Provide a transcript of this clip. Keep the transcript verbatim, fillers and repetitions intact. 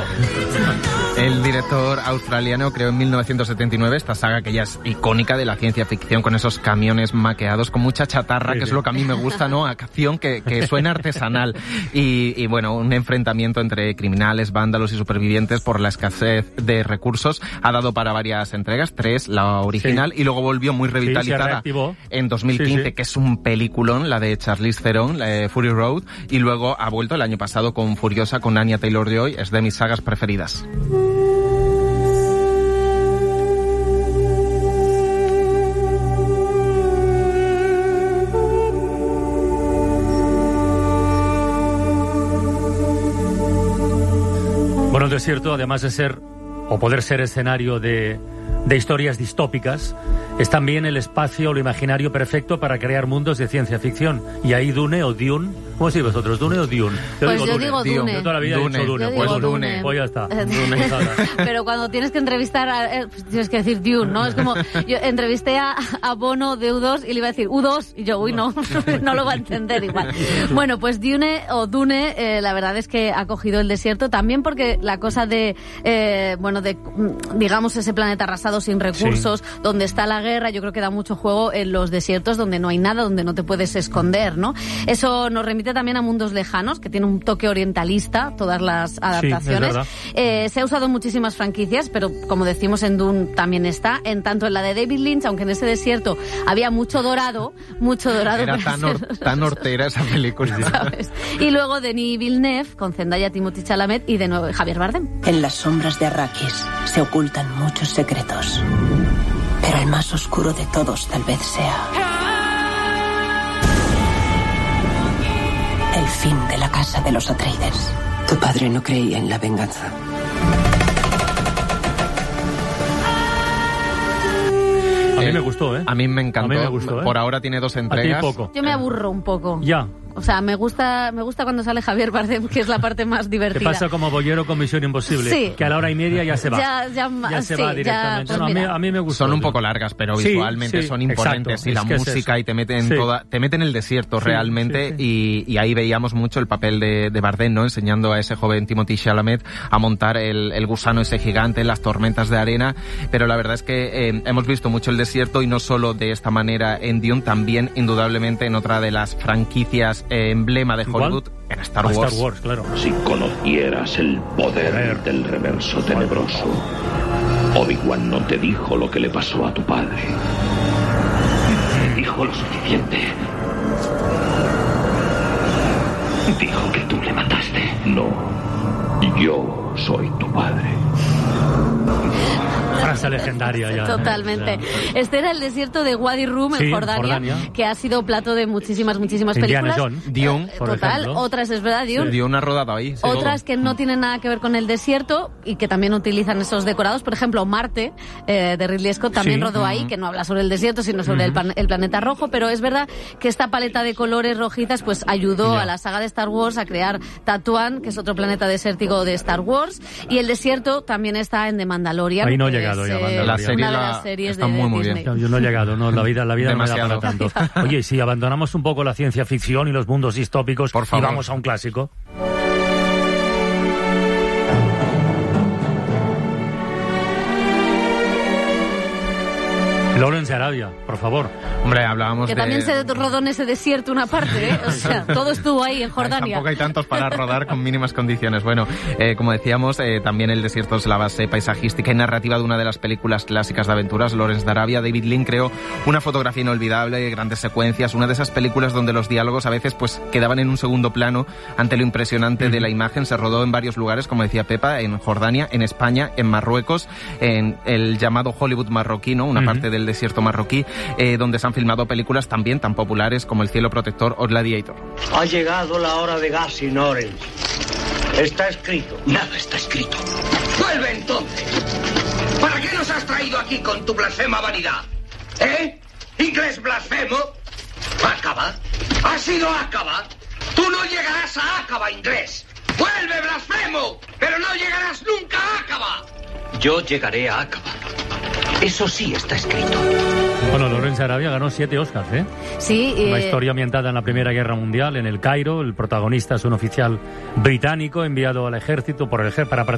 El director australiano creó en mil novecientos setenta y nueve esta saga que ya es icónica de la ciencia ficción, con esos camiones maqueados, con mucha chatarra, sí, que sí. es lo que a mí me gusta, ¿no? Acción que, que suena artesanal. Y, y bueno, un enfrentamiento entre criminales, vándalos y supervivientes por la escasez de recursos. Ha dado para varias entregas, tres, la original, sí. y luego volvió muy revitalizada sí, en dos mil quince, sí, sí. que es un peliculón, la de Charlize Theron, la de Fury Road, y luego ha vuelto el año pasado con Furiosa, con Anya Taylor-Joy, es de mis sagas preferidas. Bueno, el desierto, además de ser o poder ser escenario de, de historias distópicas, es también el espacio o lo imaginario perfecto para crear mundos de ciencia ficción. Y ahí Dune o Dune, ¿cómo decís vosotros? ¿Dune o Dune? Yo pues digo yo Dune. digo Dune. Yo toda la vida Dune. he dicho Dune. Yo Pues digo Dune. Dune. Pues ya está. Dune. Pero cuando tienes que entrevistar, a, eh, tienes que decir Dune, ¿no? Es como, yo entrevisté a, a Bono de U dos y le iba a decir U dos, y yo, uy, no, no lo va a entender igual. Bueno, pues Dune o Dune, eh, la verdad es que ha cogido el desierto, también porque la cosa de, eh, bueno, de, digamos, ese planeta arrasado sin recursos, sí. donde está la guerra, yo creo que da mucho juego en los desiertos donde no hay nada, donde no te puedes esconder, ¿no? Eso nos remite también a Mundos Lejanos, que tiene un toque orientalista, todas las adaptaciones. Sí, eh, se ha usado en muchísimas franquicias, pero como decimos en Dune también está, en tanto en la de David Lynch, aunque en ese desierto había mucho dorado, mucho dorado. Era tan, or, tan hortera esa película. ¿Sabes? Y luego Denis Villeneuve, con Zendaya, Timothée Chalamet y de nuevo Javier Bardem. En las sombras de Arrakis se ocultan muchos secretos, pero el más oscuro de todos tal vez sea el fin de la casa de los Atreides. Tu padre no creía en la venganza. A mí me gustó, ¿eh? A mí me encantó. A mí me gustó, ¿eh? Por ahora tiene dos entregas. A ti poco. Yo me aburro un poco. Ya. O sea, me gusta me gusta cuando sale Javier Bardem, que es la parte más divertida. Te pasa como Bollero con Misión Imposible, sí. que a la hora y media ya se va. Ya, ya, ya se sí, va directamente. Ya, pues no, a, mí, a mí me gustó. Son un poco largas, pero sí, visualmente sí, son imponentes. exacto, y la es música, es y te meten, sí. toda, te meten en el desierto sí, realmente. Sí, sí. Y, y ahí veíamos mucho el papel de, de Bardem, ¿no? Enseñando a ese joven Timothée Chalamet a montar el, el gusano ese gigante, las tormentas de arena. Pero la verdad es que eh, hemos visto mucho el desierto, y no solo de esta manera en Dune, también indudablemente en otra de las franquicias eh, emblema de Hollywood. ¿Cuál? En Star Wars. Star Wars, claro. Si conocieras el poder del reverso tenebroso, Obi-Wan no te dijo lo que le pasó a tu padre. Dijo lo suficiente. Dijo que tú le mataste. No, yo soy tu padre. Frase legendaria ya. Totalmente. Ya. Este era el desierto de Wadi Rum, en sí, Jordania, Jordania, que ha sido plato de muchísimas, muchísimas Indiana películas. Jones, Dune, eh, por total. ejemplo. Otras, es verdad, Dune. Sí. Dune ha rodado ahí. Sí, Otras todo. que no tienen nada que ver con el desierto y que también utilizan esos decorados. Por ejemplo, Marte, eh, de Ridley Scott, también sí. rodó uh-huh. ahí, que no habla sobre el desierto, sino sobre uh-huh. el, pan, el planeta rojo. Pero es verdad que esta paleta de colores rojizas pues ayudó yeah. a la saga de Star Wars a crear Tatooine, que es otro planeta desértico de Star Wars. Y el desierto también está en The Mandalorian. Ahí no he llegado es, ya, eh, Mandalorian. La serie una de la, las series está de, muy, de muy Disney. bien. Yo no he llegado, no, la vida, la vida no me da Demasiado. para tanto. Oye, si abandonamos un poco la ciencia ficción y los mundos distópicos Por favor. y vamos a un clásico. Lawrence de Arabia, por favor. Hombre, hablábamos que de... también se rodó en ese desierto una parte, ¿eh? O sea, todo estuvo ahí en Jordania. Tampoco hay tantos para rodar con mínimas condiciones. Bueno, eh, como decíamos, eh, también el desierto es la base paisajística y narrativa de una de las películas clásicas de aventuras, Lawrence de Arabia. David Lynch creó una fotografía inolvidable, grandes secuencias, una de esas películas donde los diálogos a veces pues quedaban en un segundo plano ante lo impresionante mm. de la imagen. Se rodó en varios lugares, como decía Pepa, en Jordania, en España, en Marruecos, en el llamado Hollywood marroquí, ¿no? Una mm. parte del desierto marroquí, eh, donde se han filmado películas también tan populares como El cielo protector o Gladiator. Ha llegado la hora de gas in Orange. Está escrito. Nada está escrito. ¡Vuelve entonces! ¿Para qué nos has traído aquí con tu blasfema vanidad? ¿Eh? ¿Inglés blasfemo? ¿Acaba? ¿Has sido Acaba? ¡Tú no llegarás a Acaba, inglés! ¡Vuelve, blasfemo! ¡Pero no llegarás nunca a Acaba! Yo llegaré a Acaba. Eso sí está escrito. Bueno, Lawrence de Arabia ganó siete Oscars, ¿eh? Sí. Eh... Una historia ambientada en la Primera Guerra Mundial, en el Cairo. El protagonista es un oficial británico enviado al ejército por el ejército para